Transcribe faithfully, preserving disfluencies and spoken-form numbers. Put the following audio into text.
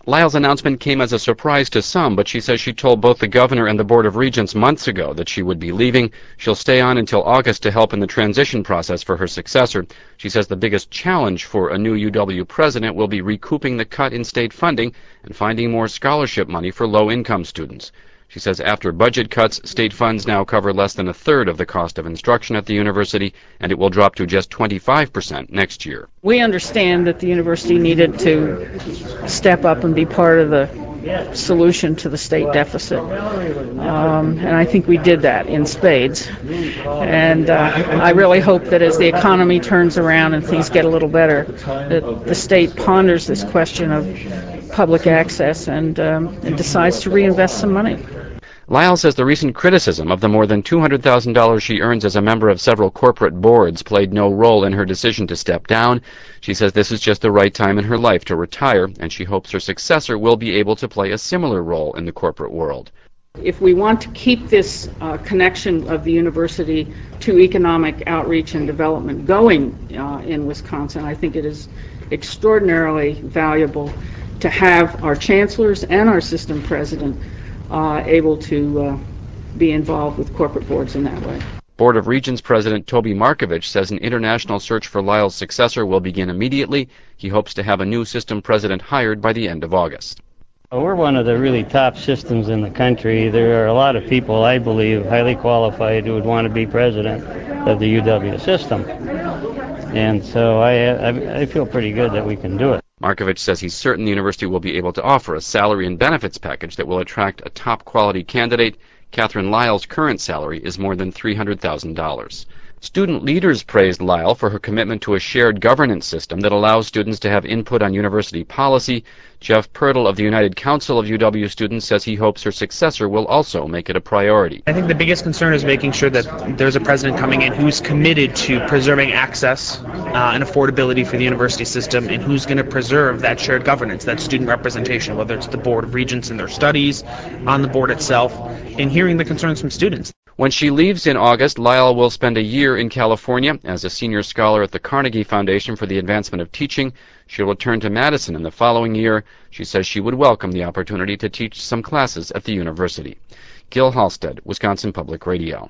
Lyle's announcement came as a surprise to some, but she says she told both the governor and the Board of Regents months ago that she would be leaving. She'll stay on until August to help in the transition process for her successor. She says the biggest challenge for a new U W president will be recouping the cut in state funding and finding more scholarship money for low-income students. She says after budget cuts, state funds now cover less than a third of the cost of instruction at the university, and it will drop to just twenty-five percent next year. We understand that the university needed to step up and be part of the solution to the state deficit, um, and I think we did that in spades. And uh, I really hope that as the economy turns around and things get a little better, that the state ponders this question of public access and, um, and decides to reinvest some money. Lyle says the recent criticism of the more than two hundred thousand dollars she earns as a member of several corporate boards played no role in her decision to step down. She says this is just the right time in her life to retire, and she hopes her successor will be able to play a similar role in the corporate world. If we want to keep this uh, connection of the university to economic outreach and development going uh, in Wisconsin, I think it is extraordinarily valuable to have our chancellors and our system president Uh, able to uh, be involved with corporate boards in that way. Board of Regents President Toby Markovich says an international search for Lyle's successor will begin immediately. He hopes to have a new system president hired by the end of August. Well, we're one of the really top systems in the country. There are a lot of people, I believe, highly qualified who would want to be president of the U W system. And so I, I, I feel pretty good that we can do it. Markovich says he's certain the university will be able to offer a salary and benefits package that will attract a top-quality candidate. Catherine Lyle's current salary is more than three hundred thousand dollars. Student leaders praised Lyle for her commitment to a shared governance system that allows students to have input on university policy. Jeff Pirtle of the United Council of U W Students says he hopes her successor will also make it a priority. I think the biggest concern is making sure that there's a president coming in who's committed to preserving access uh, and affordability for the university system, and who's going to preserve that shared governance, that student representation, whether it's the Board of Regents in their studies, on the board itself, and hearing the concerns from students. When she leaves in August, Lyle will spend a year in California as a senior scholar at the Carnegie Foundation for the Advancement of Teaching. She'll return to Madison in the following year. She says she would welcome the opportunity to teach some classes at the university. Gil Halstead, Wisconsin Public Radio.